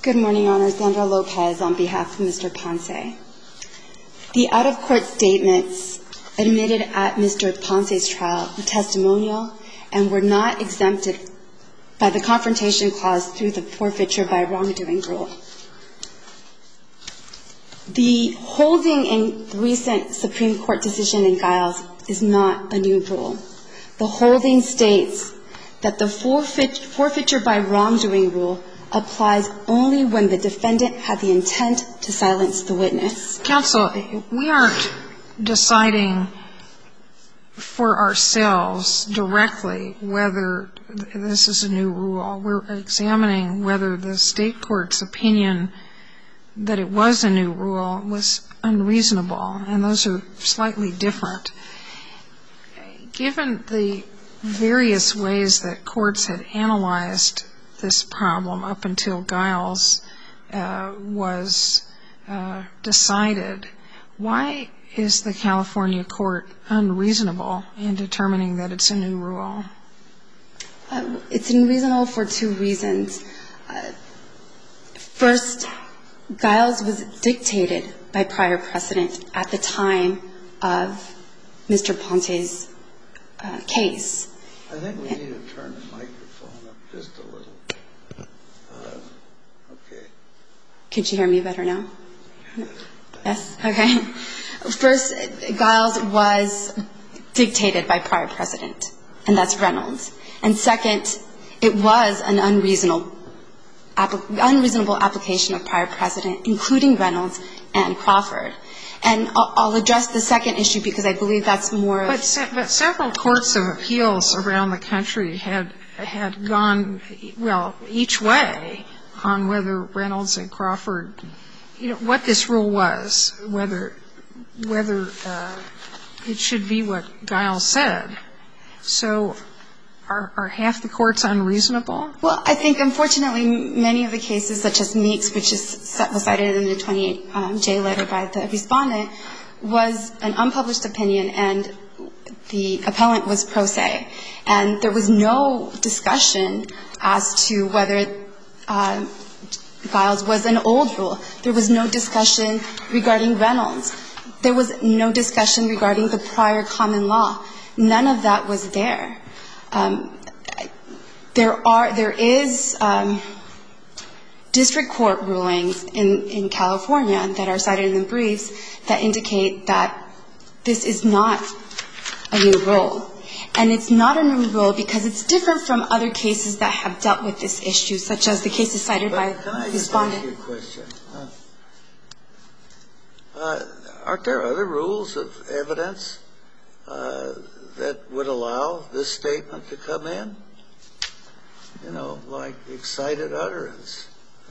Good morning, Your Honor. Sandra Lopez on behalf of Mr. Ponce. The out-of-court statements admitted at Mr. Ponce's trial were testimonial and were not exempted by the Confrontation Clause through the forfeiture by wrongdoing rule. The holding in the recent Supreme Court decision in Giles is not a new rule. The holding states that the forfeiture by wrongdoing rule applies only when the defendant had the intent to silence the witness. Counsel, we aren't deciding for ourselves directly whether this is a new rule. We're examining whether the state court's opinion that it was a new rule was unreasonable, and those are slightly different. Given the various ways that courts had analyzed this problem up until Giles was decided, why is the California court unreasonable in determining that it's a new rule? It's unreasonable for two reasons. First, Giles was dictated by prior precedent at the time of Mr. Ponce's case. I think we need to turn the microphone up just a little. Okay. Could you hear me better now? Yes? Okay. First, Giles was dictated by prior precedent, and that's Reynolds. And second, it was an unreasonable application of prior precedent, including Reynolds and Crawford. And I'll address the second issue because I believe that's more of... But several courts of appeals around the country had gone, well, each way on whether Reynolds and Crawford, what this rule was, whether it should be what Giles said. So are half the courts unreasonable? Well, I think, unfortunately, many of the cases, such as Meeks, which was cited in the 28J letter by the respondent, was an unpublished opinion, and the appellant was pro se. And there was no discussion as to whether Giles was an old rule. There was no discussion regarding Reynolds. There was no discussion regarding the prior common law. None of that was there. There is district court rulings in California that are cited in the briefs that indicate that this is not a new rule. And it's not a new rule because it's different from other cases that have dealt with this issue, such as the cases cited by the respondent. Can I just ask you a question? Aren't there other rules of evidence that would allow this statement to come in? You know, like excited utterance.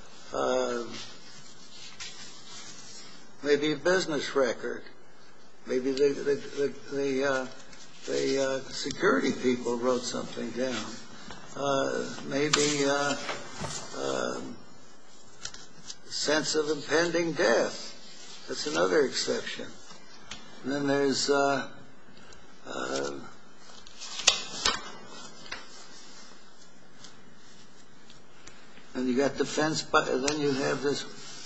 Maybe a business record. Maybe the security people wrote something down. Maybe sense of impending death. That's another exception. And then there's and you got defense, and then you have this.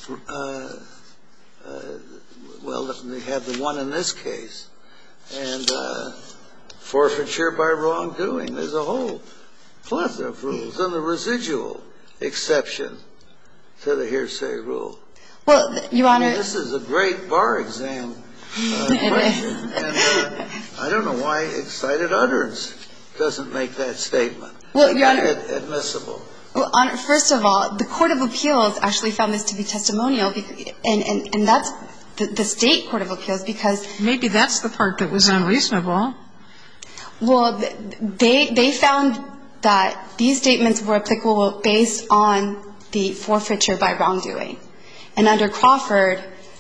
Well, they have the one in this case, and forfeiture by wrongdoing. There's a whole plethora of rules, and the residual exception to the hearsay rule. Well, Your Honor, this is a great bar exam question, and I don't know why excited utterance doesn't make that statement. Well, Your Honor, admissible. Well, Honor, first of all, the Court of Appeals actually found this to be testimonial, and that's the State Court of Appeals, because maybe that's the part that was unreasonable. Well, they found that these statements were applicable based on the forfeiture by wrongdoing. And under Crawford,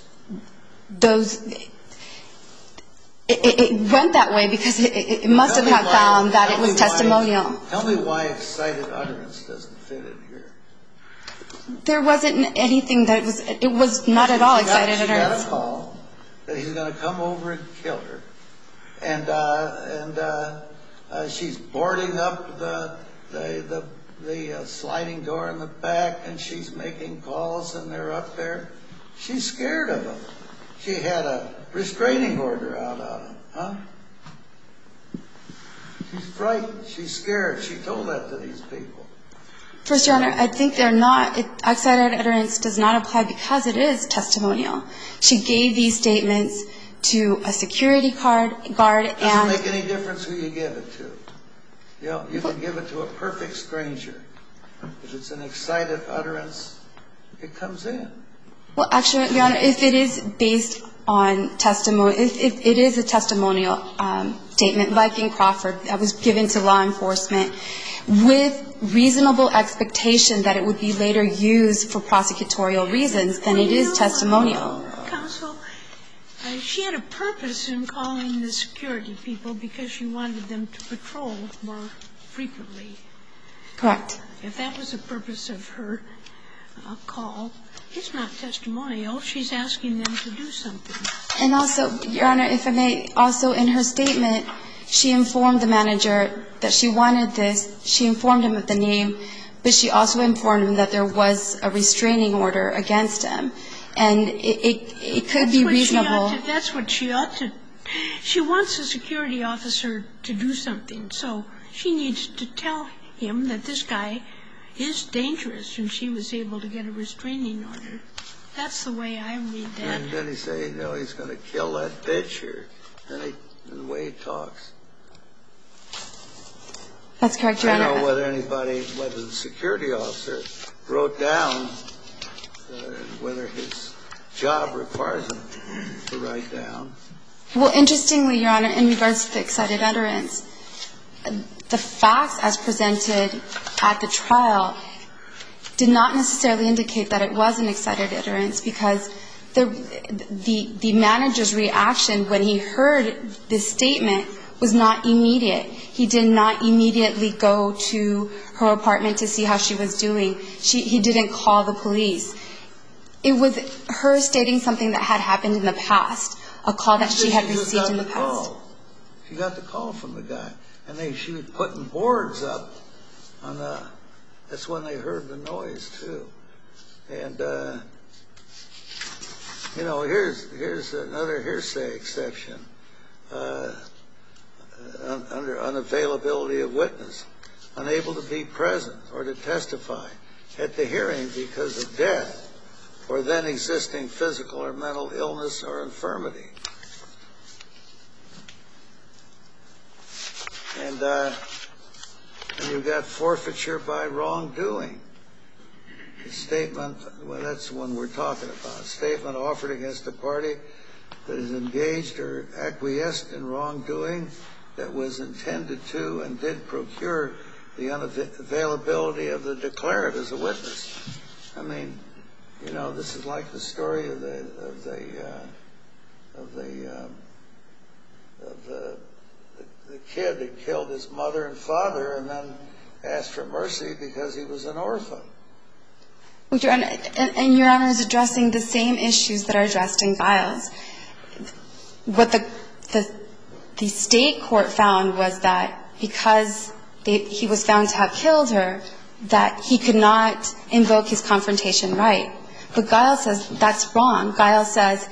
it went that way because it must have found that it was testimonial. Tell me why excited utterance doesn't fit in here. There wasn't anything that it was not at all excited utterance. She got a call that he's going to come over and kill her. And she's boarding up the the sliding door in the back, and she's making calls, and they're up there. She's scared of him. She had a restraining order out on him, huh? She's frightened. She's scared. She told that to these people. First, Your Honor, I think they're not. Excited utterance does not apply because it is testimonial. She gave these statements to a security guard and... It doesn't make any difference who you give it to. You know, you can give it to a perfect stranger. If it's an excited utterance, it comes in. Well, actually, Your Honor, if it is based on testimony, if it is a testimonial statement, like in Crawford, that was given to law enforcement, with reasonable expectation that it would be later used for prosecutorial reasons, then it is testimonial. Counsel, she had a purpose in calling the security people because she wanted them to patrol more frequently. Correct. If that was the purpose of her call, it's not testimonial. She's asking them to do something. And also, Your Honor, if I may, also in her statement, she informed the manager that she wanted this. She informed him of the name, but she also informed him that there was a restraining order against him. And it could be reasonable. That's what she ought to. She wants a security officer to do something. So she needs to tell him that this guy is dangerous, and she was able to get a restraining order. That's the way I read that. And then he say, you know, he's going to kill that bitch, or the way he talks. That's correct, Your Honor. I don't know whether the security officer wrote down whether his job requires him to write down. Well, interestingly, Your Honor, in regards to the excited utterance, the facts as presented at the trial did not necessarily indicate that it was an excited utterance, because the manager's reaction when he heard this statement was not immediate. He did not immediately go to her apartment to see how she was doing. He didn't call the police. It was her stating something that had happened in the past, a call that she had received in the past. She got the call from the guy, and she was putting boards up on the. That's when they heard the noise too, and you know, here's another hearsay exception. Under unavailability of witness, unable to be present or to testify at the hearing because of death or then existing physical or mental illness or infirmity. And you've got forfeiture by wrongdoing. The statement, well, that's the one we're talking about. A statement offered against a party that is engaged or acquiesced in wrongdoing that was intended to and did procure the unavailability of the declarant as a witness. I mean, you know, this is like the story of the kid that killed his mother and father and then asked for mercy because he was an orphan. Well, Your Honor, and Your Honor is addressing the same issues that are addressed in Giles. What the state court found was that because he was found to have killed her, that he could not invoke his confrontation right. But Giles says that's wrong. Giles says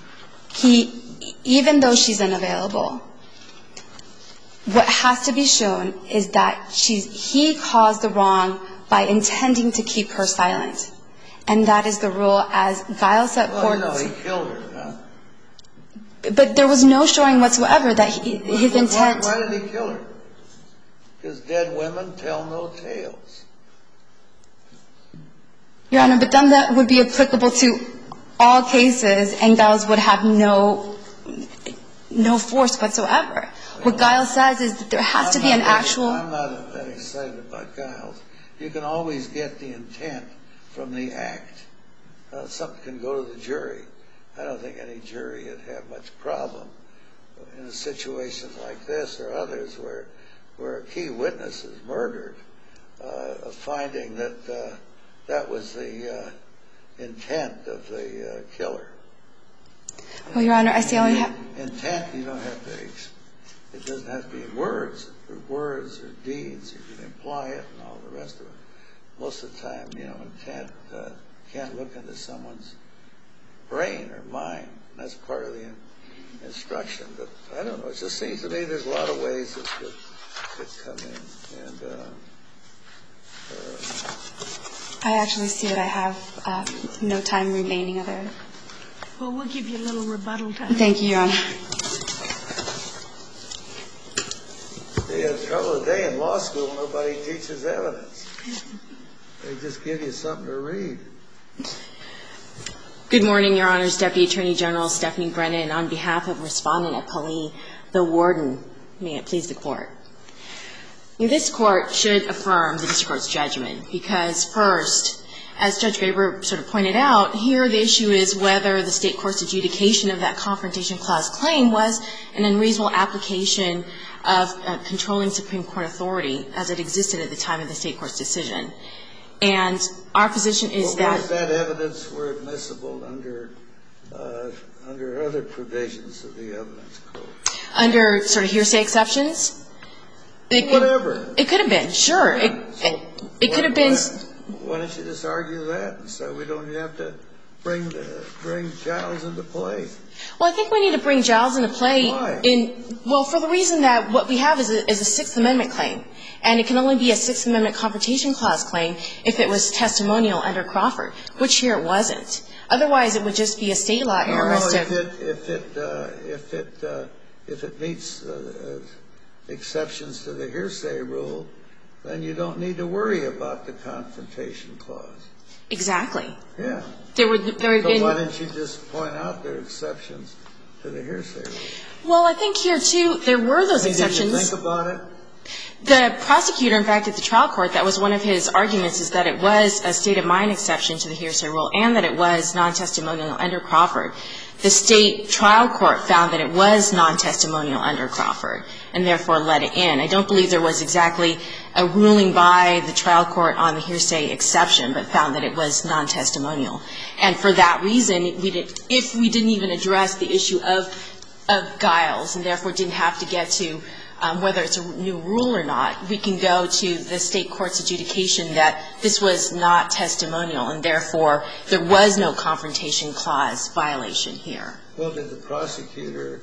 even though she's unavailable, what has to be shown is that he caused the wrong by intending to keep her silent. And that is the rule as Giles set forth. Well, you know, he killed her, huh? But there was no showing whatsoever that his intent. Why did he kill her? Because dead women tell no tales. Your Honor, but then that would be applicable to all cases, and Giles would have no force whatsoever. What Giles says is that there has to be an actual. I'm not that excited about Giles. You can always get the intent from the act. Something can go to the jury. I don't think any jury would have much problem in a situation like this or others where a key witness is murdered, of finding that that was the intent of the killer. Well, Your Honor, I see only have. Intent, you don't have to It doesn't have to be words or deeds. You can imply it and all the rest of it. Most of the time, one can't look into someone's brain or mind. That's part of the instruction. But I don't know. It just seems to me there's a lot of ways this could come in. And I actually see that I have no time remaining of it. Well, we'll give you a little rebuttal time. Thank you, Your Honor. The trouble today in law school, nobody teaches evidence. They just give you something to read. Good morning, Your Honors. Deputy Attorney General Stephanie Brennan, on behalf of Respondent Appellee, the Warden, may it please the Court. This Court should affirm the District Court's judgment because, first, as Judge Graber sort of pointed out, here the issue is whether the State Court's adjudication of that Confrontation Clause claim was an unreasonable application of controlling Supreme Court authority as it existed at the time of the State Court's decision. And our position is that... What if that evidence were admissible under other provisions of the evidence code? Under sort of hearsay exceptions? Whatever. It could have been, sure. It could have been... Why don't you just argue that and so we don't have to bring Giles into play? Well, I think we need to bring Giles into play. Why? Well, for the reason that what we have is a Sixth Amendment claim. And it can only be a Sixth Amendment Confrontation Clause claim if it was testimonial under Crawford, which here it wasn't. Otherwise, it would just be a state law error. If it meets exceptions to the hearsay rule, then you don't need to worry about the Confrontation Clause. Exactly. Yeah. So why didn't you just point out there are exceptions to the hearsay rule? Well, I think here, too, there were those exceptions. Did you think about it? The prosecutor, in fact, at the trial court, that was one of his arguments, is that it was a state of mind exception to the hearsay rule and that it was non-testimonial under Crawford. The state trial court found that it was non-testimonial under Crawford and therefore let it in. I don't believe there was exactly a ruling by the trial court on the hearsay exception, but found that it was non-testimonial. And for that reason, if we didn't even address the issue of Giles and therefore didn't have to get to whether it's a new rule or not, we can go to the state court's adjudication that this was not testimonial and therefore there was no Confrontation Clause violation here. Well, did the prosecutor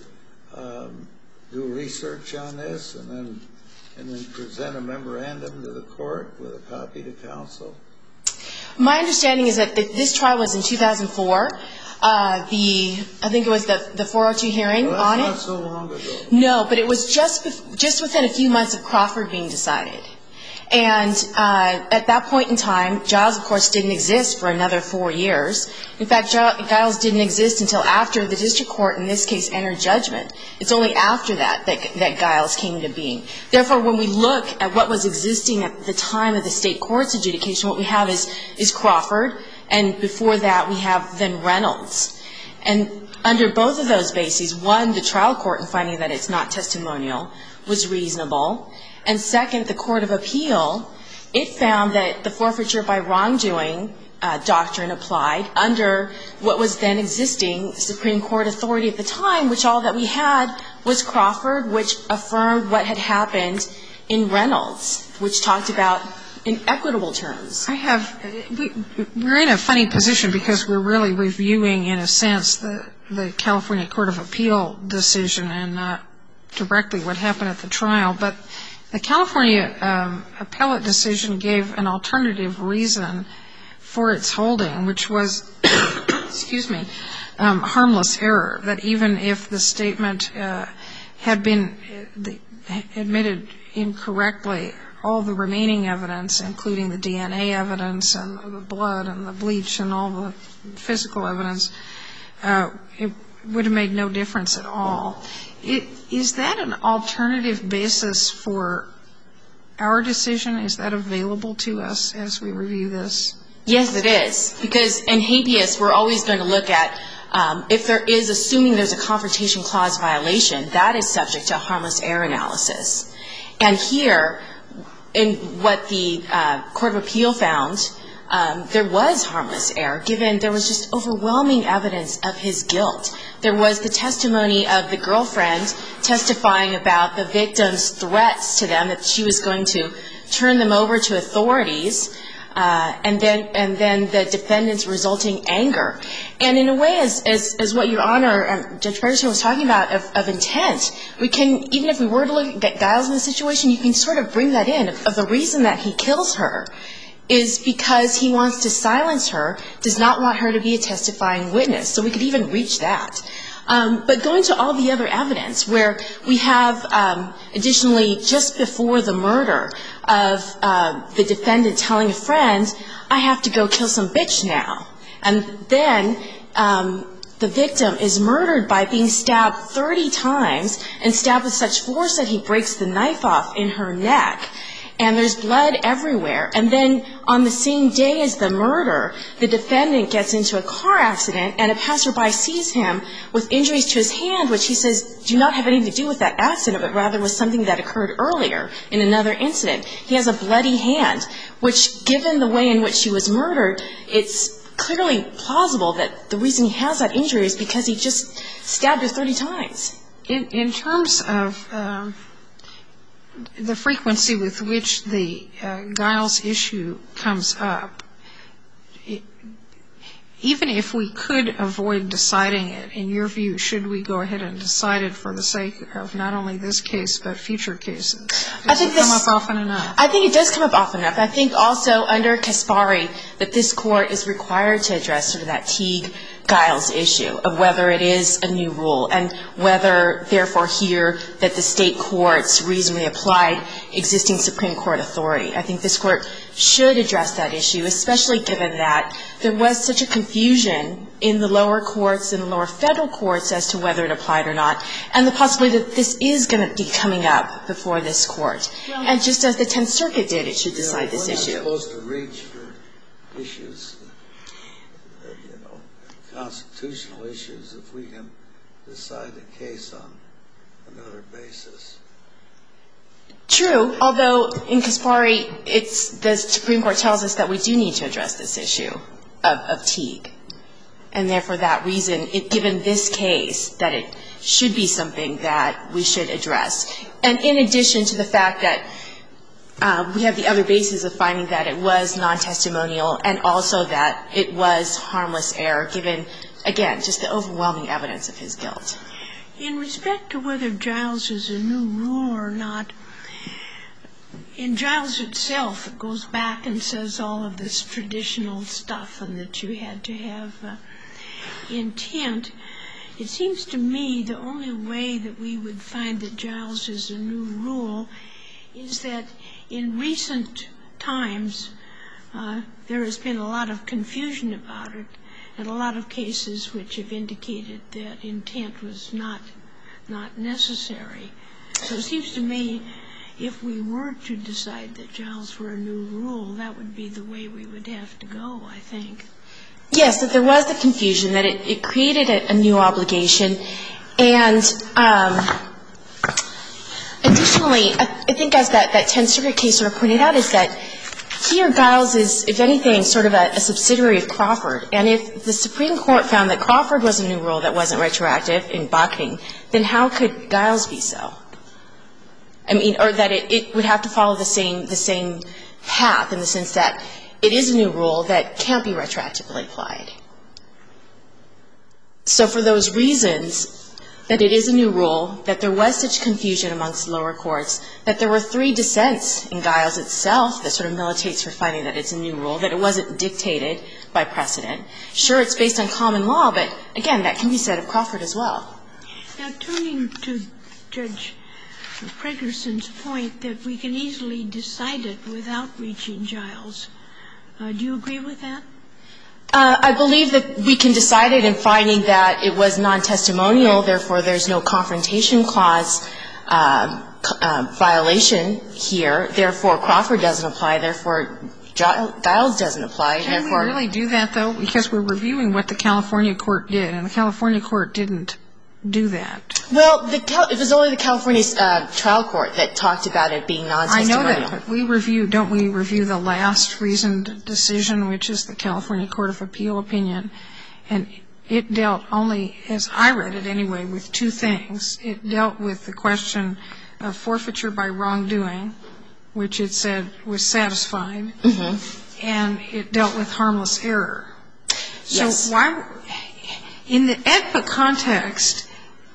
do research on this and then present a memorandum to the court with a copy to counsel? My understanding is that this trial was in 2004. I think it was the 402 hearing on it. Well, that's not so long ago. No, but it was just within a few months of Crawford being decided. And at that point in time, Giles, of course, didn't exist for another 4 years. In fact, Giles didn't exist until after the district court, in this case, entered judgment. It's only after that Giles came into being. Therefore, when we look at what was existing at the time of the state court's adjudication, what we have is Crawford, and before that we have then Reynolds. And under both of those bases, one, the trial court in finding that it's not testimonial was reasonable. And second, the court of appeal, it found that the forfeiture by wrongdoing doctrine applied under what was then existing Supreme Court authority at the time, which all that we had was Crawford, which affirmed what had happened in Reynolds, which talked about in equitable terms. We're in a funny position because we're really reviewing, in a sense, the California Court of Appeal decision and not directly what happened at the trial. But the California appellate decision gave an alternative reason for its holding, which was, harmless error, that even if the statement had been admitted incorrectly, all the remaining evidence, including the DNA evidence and the blood and the bleach and all the physical evidence, it would have made no difference at all. Is that an alternative basis for our decision? Is that available to us as we review this? Yes, it is. Because in habeas, we're always going to look at if there is, assuming there's a Confrontation Clause violation, that is subject to a harmless error analysis. And here, in what the Court of Appeal found, there was harmless error, given there was just overwhelming evidence of his guilt. There was the testimony of the girlfriend testifying about the victim's threats to them, that she was going to turn them over to authorities, and then the defendant's resulting anger. And in a way, as what Your Honor, Judge Ferguson was talking about of intent, we can, even if we were to look at Giles in this situation, you can sort of bring that in, of the reason that he kills her is because he wants to silence her, does not want her to be a testifying witness. So we could even reach that. But going to all the other evidence, where we have additionally just before the murder of the defendant telling a friend, I have to go kill some bitch now. And then the victim is murdered by being stabbed 30 times and stabbed with such force that he breaks the knife off in her neck. And there's blood everywhere. And then on the same day as the murder, the defendant gets into a car accident and a passerby sees him with injuries to his hand, which he says do not have anything to do with that accident, but rather was something that occurred earlier in another incident. He has a bloody hand, which, given the way in which she was murdered, it's clearly plausible that the reason he has that injury is because he just stabbed her 30 times. In terms of the frequency with which the Giles issue comes up, even if we could avoid deciding it, in your view, should we go ahead and decide it for the sake of not only this case but future cases? Does it come up often enough? I think it does come up often enough. I think also under Kaspari that this Court is required to address sort of that Teague-Giles issue of whether it is a new rule and whether, therefore, here that the State courts reasonably applied existing Supreme Court authority. I think this Court should address that issue, especially given that there was such a confusion in the lower courts and the lower Federal courts as to whether it applied or not, and the possibility that this is going to be coming up before this Court. And just as the Tenth Circuit did, it should decide this issue. We're not supposed to reach for issues, constitutional issues, if we can decide the case on another basis. True, although in Kaspari, the Supreme Court tells us that we do need to address this issue of Teague. And therefore, that reason, given this case, that it should be something that we should address. And in addition to the fact that we have the other basis of finding that it was non-testimonial and also that it was harmless error, given, again, just the overwhelming evidence of his guilt. In respect to whether Giles is a new rule or not, in Giles itself, it goes back and says all of this traditional stuff and that you had to have intent. It seems to me the only way that we would find that Giles is a new rule is that in recent times there has been a lot of confusion about it and a lot of cases which have indicated that intent was not necessary. So it seems to me if we were to decide that Giles were a new rule, that would be the way we would have to go, I think. Yes, that there was the confusion, that it created a new obligation. And additionally, I think as that Tenth Circuit case sort of pointed out, is that here Giles is, if anything, sort of a subsidiary of Crawford. And if the Supreme Court found that Crawford was a new rule that wasn't retroactive in Baching, then how could Giles be so? I mean, or that it would have to follow the same path in the sense that it is a new rule that can't be retroactively applied. So for those reasons, that it is a new rule, that there was such confusion amongst lower courts, that there were 3 dissents in Giles itself that sort of militates for finding that it's a new rule, that it wasn't dictated by precedent. Sure, it's based on common law, but again, that can be said of Crawford as well. Now, turning to Judge Pregerson's point that we can easily decide it without reaching Giles, do you agree with that? I believe that we can decide it in finding that it was non-testimonial, therefore there's no confrontation clause violation here, therefore Crawford doesn't apply, therefore Giles doesn't apply. Can we really do that, though? Because we're reviewing what the California court did, and the California court didn't do that? Well, it was only the California trial court that talked about it being non-testimonial. I know that, but don't we review the last reasoned decision, which is the California Court of Appeal opinion, and it dealt only, as I read it anyway, with two things. It dealt with the question of forfeiture by wrongdoing, which it said was satisfied, and it dealt with harmless error. Yes. So why, in the AEDPA context,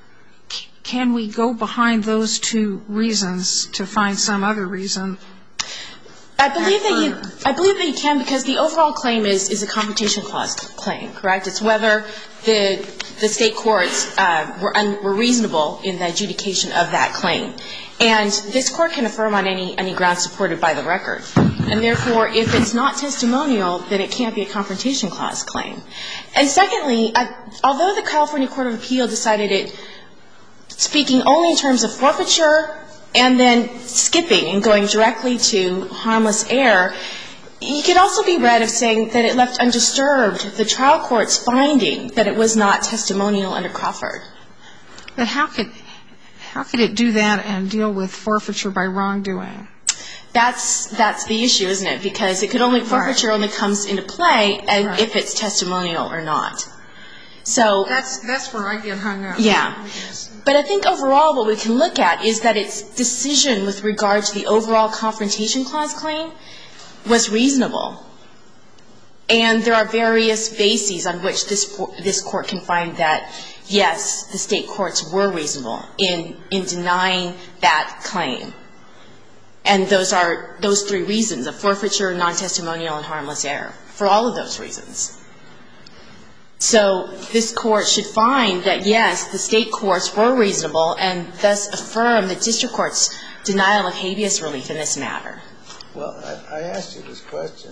can we go behind those two reasons to find some other reason? I believe that you can, because the overall claim is a Confrontation Clause claim, correct? It's whether the state courts were reasonable in the adjudication of that claim. And this court can affirm on any ground supported by the record. And therefore, if it's not testimonial, then it can't be a Confrontation Clause claim. And secondly, although the California Court of Appeal decided it, speaking only in terms of forfeiture and then skipping and going directly to harmless error, you could also be read as saying that it left undisturbed the trial court's finding that it was not testimonial under Crawford. But how could it do that and deal with forfeiture by wrongdoing? That's the issue, isn't it? Because forfeiture only comes into play if it's testimonial or not. So that's where I get hung up. Yeah. But I think overall what we can look at is that its decision with regard to the overall Confrontation Clause claim was reasonable. And there are various bases on which this court can find that, yes, the state courts were reasonable in denying that claim. And those are those three reasons, of forfeiture, non-testimonial, and harmless error, for all of those reasons. So this court should find that, yes, the state courts were reasonable and thus affirm the district court's denial of habeas relief in this matter. Well, I asked you this question.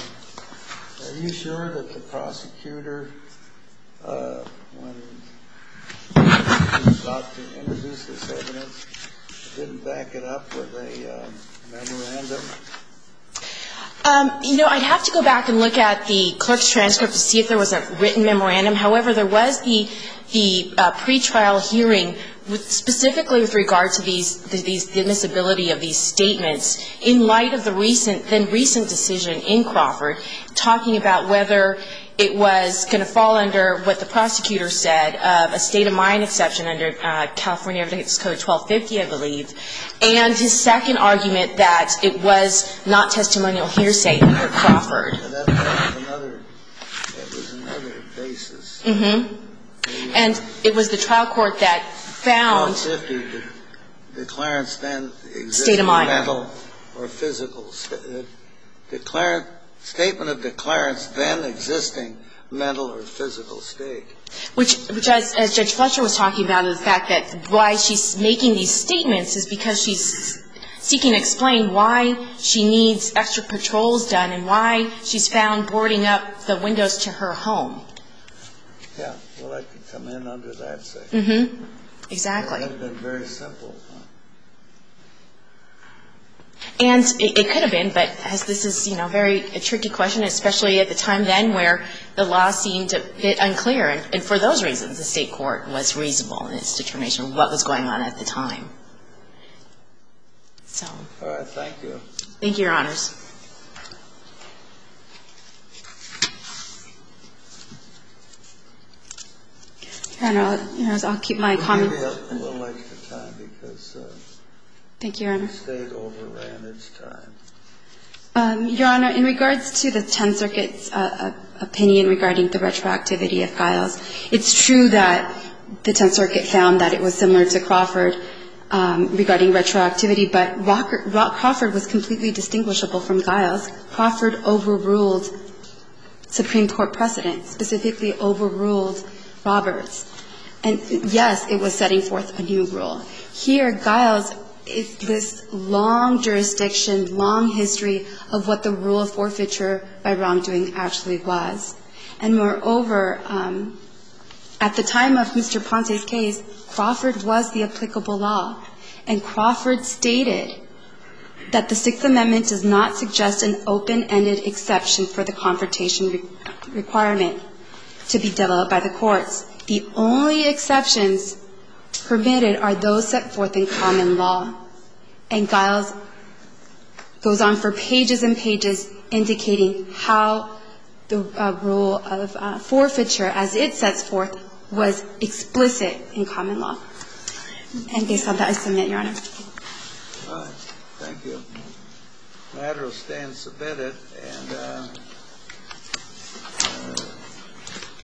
Are you sure that the prosecutor, when he sought to introduce this evidence, didn't back it up with a memorandum? I'd have to go back and look at the clerk's transcript to see if there was a written memorandum. However, there was the pretrial hearing specifically with regard to the admissibility of these statements in light of the recent decision in Crawford, talking about whether it was going to fall under what the prosecutor said of a state of mind exception under California Evidence Code 1250, I believe, and his second argument that it was not testimonial hearsay under Crawford. That was another basis. Mm-hmm. And it was the trial court that found 1250, declarants then existing state of mind. Mental or physical. Statement of declarants then existing mental or physical state. Which as Judge Fletcher was talking about, is the fact that why she's making these statements is because she's seeking to explain why she needs extra patrols done and why she's found boarding up the windows to her home. Yeah, well, that could come in under that section. Mm-hmm. Exactly. That would have been very simple. And it could have been, but as this is, a tricky question, especially at the time then where the law seemed a bit unclear. And for those reasons, the state court was reasonable in its determination of what was going on at the time. So. All right, thank you. Thank you, Your Honors. Your Honor, I'll keep my comments. We'll give you a little extra time because Thank you, Your Honor. the state overran its time. Your Honor, in regards to the Tenth Circuit's opinion regarding the retroactivity of Giles, it's true that the Tenth Circuit found that it was similar to Crawford regarding retroactivity, but Crawford was completely distinguishable from Giles. Crawford overruled Supreme Court precedent, specifically overruled Roberts. And, yes, it was setting forth a new rule. Here, Giles is this long jurisdiction, long history of what the rule of forfeiture by wrongdoing actually was. And, moreover, at the time of Mr. Ponce's case, Crawford was the applicable law. And Crawford stated that the Sixth Amendment does not suggest an open-ended exception for the confrontation requirement to be developed by the courts. The only exceptions permitted are those set forth in common law. And Giles goes on for pages and pages indicating how the rule of forfeiture, as it sets forth, was explicit in common law. And based on that, I submit, Your Honor. All right. Thank you. The matter will stand submitted, and